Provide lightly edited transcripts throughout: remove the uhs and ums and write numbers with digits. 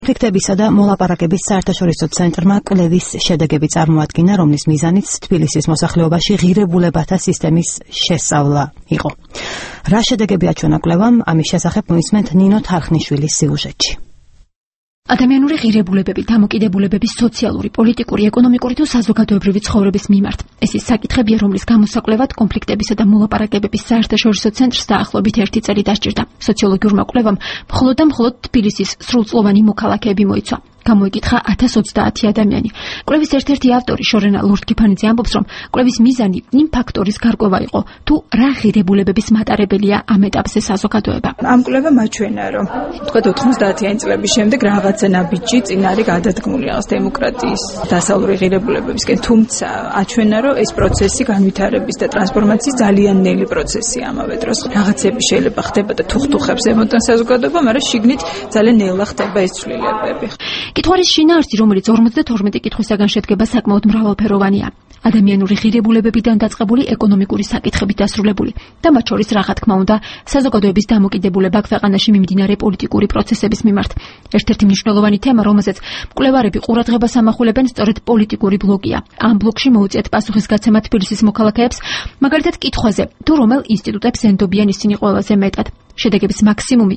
კონფლიქტებისა და მოლაპარაკების საერთაშორისო ცენტრმა კვლევის შედეგები წარმოადგინა, რომლის მიზანიც თბილისის მოსახლეობაში ღირებულებათა სისტემის შესწავლა იყო. რა შედეგები აჩვენა კვლევამ, ამის შესახებ მოისმენთ ნინო თარხნიშვილის სიუჟეტში. ადამიანური ღირებულებები, დამოკიდებულებების სოციალური, პოლიტიკური, ეკონომიკური თუ საზოგადოებრივი ცხოვრების მიმართ. ეს ის საკითხებია, რომლის გამოსაკვლევად კონფლიქტებისა და მოლაპარაკებების საერთაშორისო ცენტრს დაახლოებით 1 წელი დასჭირდა. სოციოლოგიურმა კვლევამ მხოლოდ თბილისის სრულწლოვანი მოქალაქეები მოიცვა. გამოიკითხა 1030 ადამიანი. კვლევის ერთ-ერთი ავტორი შორენა ლორდ-კიფანიძე ამბობს, რომ კვლევის მიზანი იმ ფაქტორის გარკვევა იყო, თუ რა ღირებულებების მატარებელია ამ ეტაპზე საზოგადოება. ამ კვლევამ აჩვენა, რომ თქვათ 90-იანი წლების შემდეგ რაღაცა ნაბიჯი წინ არის გადადგმული რაღაც დემოკრატიის დასავლური ღირებულებებისკენ, თუმცა აჩვენა, რომ ეს პროცესი განვითარების და ტრანსფორმაციის ძალიან ნელი პროცესია ამავე დროს. რაღაცები შეიძლება ხდებოდა თუხთუხებს ემოდან საზოგადოება, მაგრამ შიგნით ძალიან ნელა ხდება ეს ცვლილებები. კითხვარის შინაარსი, რომელიც 52 კითხვისაგან შედგება, საკმაოდ მრავალფეროვანია. ადამიანური ღირებულებებიდან დაწყებული ეკონომიკური საკითხებით დასრულებული და მათ შორის რა თქმა უნდა საზოგადოების დამოკიდებულება ქვეყანაში მიმდინარე პოლიტიკური პროცესების მიმართ. ერთ-ერთი მნიშვნელოვანი თემა, რომელზეც მკვლევარები ყურადღებას ამახვილებენ, სწორედ პოლიტიკური ბლოკია. ამ ბლოკში მოუწიათ პასუხისგაცემა თბილისის მოქალაქეებს, მაგალითად კითხვაზე, თუ რომელ ინსტიტუტებს ენდობიან ისინი ყველაზე მეტად. შედეგების მაქსიმუმი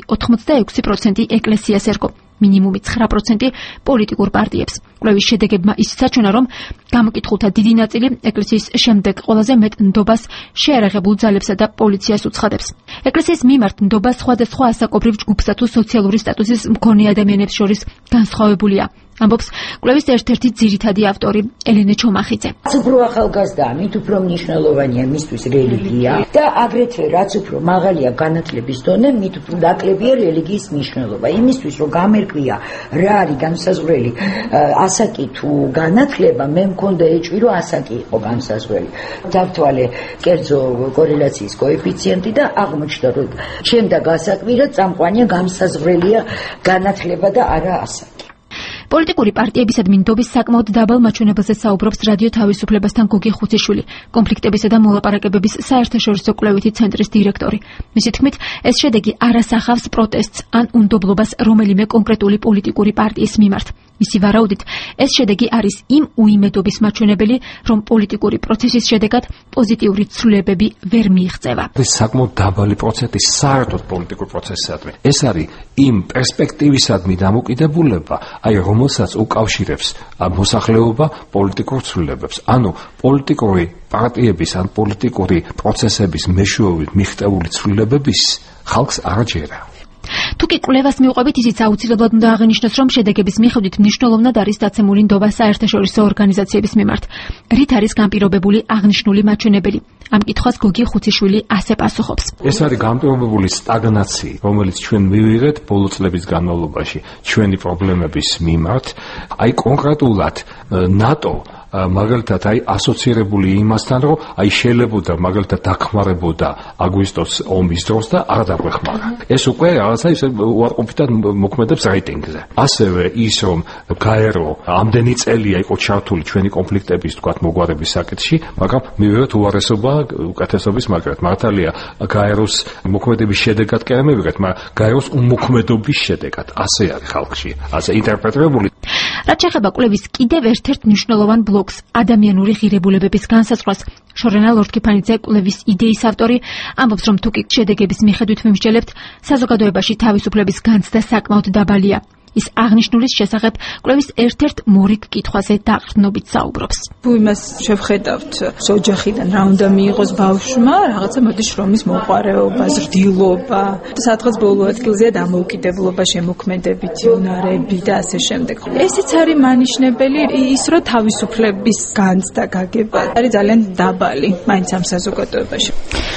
86% ეკლესიას ერგო, მინიმუმი 9% პოლიტიკურ პარტიებს. კვლევის შედეგებმა ისიც აჩვენა, რომ გამოკითხულთა დიდი ნაწილი ეკლესიის შემდეგ ყველაზე მეტ ნდობას შეერაღებულ ძალებსა და პოლიციას უცხადებს. ეკლესიის მიმართ ნდობა სხვადასხვა ასაკობრივ ჯგუფსა თუ სოციალური სტატუსის მქონე ადამიანებს შორის განსხვავებულია. ამბობს კვლევის ერთ-ერთი ძირითადი ავტორი ელენე ჩომახიძე. უფრო ახალგაზრდა, მით უფრო მნიშვნელოვანია მისთვის რელიგია და აგრეთვე რაც უფრო მაღალია განათლების დონე, მით უფრო ნაკლებია რელიგიის მნიშვნელობა. იმისთვის რომ გამერკვია რა არის განსაზღვრელი ასაკი თუ განათლება, მე მქონდა ეჭვი რომ ასაკი იყო განსაზღვრელი. დავთვალე კერძო კორელაციის კოეფიციენტი და აღმოჩნდა რომ ჩემდა გასაკვირად წამყვანია განსაზღვრელია განათლება და არა ასაკი. პოლიტიკური პარტიებისადმი ნდობის საკმაოდ დაბალ მაჩვენებელზე საუბრობს რადიო თავისუფლებასთან გოგი ხუციშვილი, კონფლიქტებისა და მოლაპარაკებების საერთაშორისო კვლევითი ცენტრის დირექტორი. მისი თქმით, ეს შედეგი არ ასახავს პროტესტს ან უნდობლობას რომელიმე კონკრეტული პოლიტიკური პარტიის მიმართ. მისი ვარაუდით, ეს შედეგი არის იმ უიმედობის მაჩვენებელი, რომ პოლიტიკური პროცესის შედეგად პოზიტიური ცვლილებები ვერ მიიღწევა. ეს საკმაოდ დაბალი პროცენტი საერთოდ პოლიტიკურ პროცესისადმი. ეს არის იმ პერსპექტივისადმი დამოკიდებულება, აი რომელსაც უკავშირებს მოსახლეობა პოლიტიკურ ცვლილებებს. ანუ პოლიტიკური პარტიების ან პოლიტიკური პროცესების მეშვეობით მიღწეული ცვლილებების ხალხს არ აჯერა. თუკი კვლევას მივყვებით, ისიც აუცილებლად უნდა აღინიშნოს, რომ შედეგების მიხედვით მნიშვნელოვნად არის დაცემული ნდობა საერთაშორისო ორგანიზაციების მიმართ, რით არის განპირობებული აღნიშნული მაჩვენებელი. ამ კითხვას გოგი ხუციშვილი ასე პასუხობს. ეს არის განპირობებული სტაგნაცია, რომელიც ჩვენ მივიღეთ ბოლო წლების განმავლობაში ჩვენი პრობლემების მიმართ. აი კონკრეტულად ნატო მაგალითად აი ასოცირებული იმასთან, რომ აი შეიძლება მაგალითად დახმარებოდა აგვისტოს ომის დროს და არ დაგვეხმარა. ეს უკვე რაღაცა ისე უარყოფითად მოქმედებს რეიტინგზე. ასევე ის, რომ გაერო ამდენი წელია იყო ჩართული ჩვენი კონფლიქტების თქვათ მოგვარების საკითხში, მაგრამ მივიღეთ უარესობა უკეთესობის მაგრად. მართალია გაეროს მოქმედების შედეგად კი არ მივიღეთ, მაგრამ გაეროს უმოქმედობის შედეგად. ასე არის ხალხში, ასე ინტერპრეტირებული. რაც შეეხება კვლევის კიდევ ერთ-ერთ მნიშვნელოვან ბლოკს, ადამიანური ღირებულებების განსაზღვრას, შორენა ლორდ-კიფანიძე, კვლევის იდეის ავტორი, ამბობს, რომ თუკი შედეგების მიხედვით ვიმსჯელებთ, საზოგადოებაში თავისუფლების განცდა საკმაოდ დაბალია. ის აღნიშნულის შესახებ კვლევის ერთ-ერთ მორიგ კითხვაზე დაყრდნობით საუბრობს. თუ იმას შევხედავთ, ოჯახიდან რა უნდა მიიღოს ბავშვმა, რაღაცა მოდი შრომის მოყვარეობა, ზრდილობა, სადღაც ბოლო ადგილზეა დამოუკიდებლობა, შემოქმედებითი უნარები და ასე შემდეგ. ესიც არის მანიშნებელი, ის რომ თავისუფლების განცდა გაგება არის ძალიან დაბალი მაინც ამ საზოგადოებაში.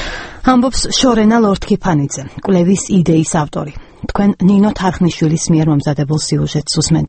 ამბობს შორენა ლორდ-კიფანიძე, კვლევის იდეის ავტორი. თქვენ ნინო თარხნიშვილის მიერ მომზადებულ სიუჟეტს უსმენთ.